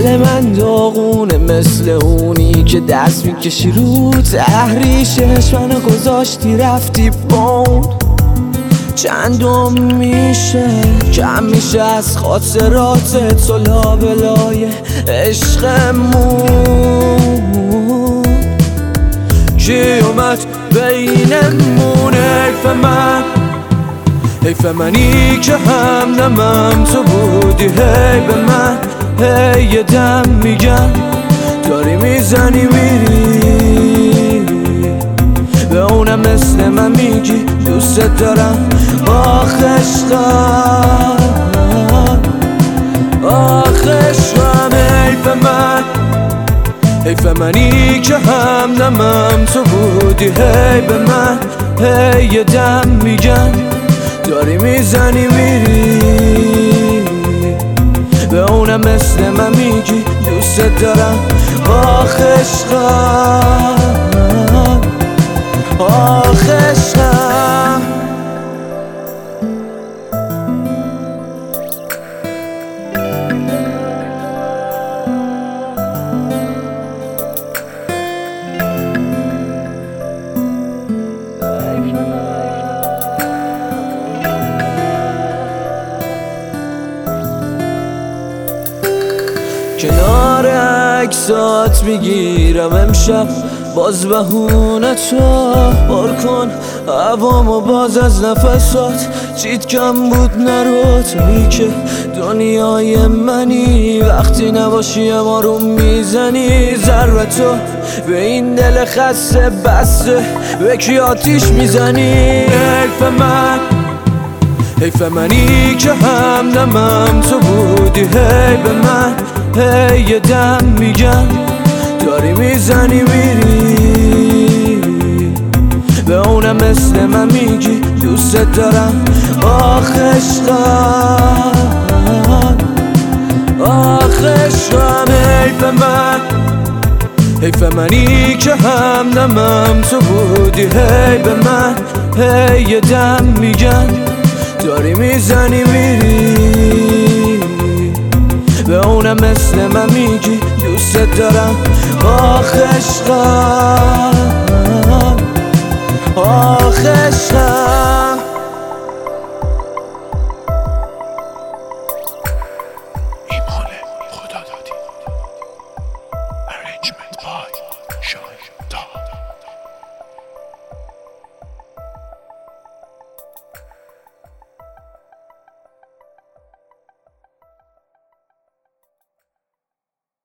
دل من داغونه مثل اونی که دست میکشی رو تحریشش، منو گذاشتی رفتی بون. چندم میشه کم میشه از خاطرات تو لابلای عشقمون. کی اومد بینمون؟ حیف منی که همدمم تو بودی. هی به من هی یه دم میگم داری میزنی میری، به اونم مثل من میگی دوست دارم. آخ عشقم آخ عشقم، حیف منی که همدمم تو بودی. هی به من هی یه دم میگم داری میزنی میری، به اونم مثل من میگی دوست دارم. آخ عشقم آخ عشقم. کنار عکسات میگیرم امشب باز بهونه تو بار کن هوامو باز از نفسات. چیت کم بود نرو، تویی که دنیای منی، وقتی نباشی اما رو میزنی ضربه تو به این دل خسته بسته به کی آتیش میزنی. حیف منی که همدمم تو بودی. هی به من هی یه دم میگم داری میزنی میری، به اونم مثل من میگی دوست دارم. آخ عشقم آخ عشقم، حیف منی که همدمم تو بودی. هی به من هی یه دم میگم داری میزنی میری، به اونم مثل من میگی دوست دارم. آخ عشقم آخ عشقم.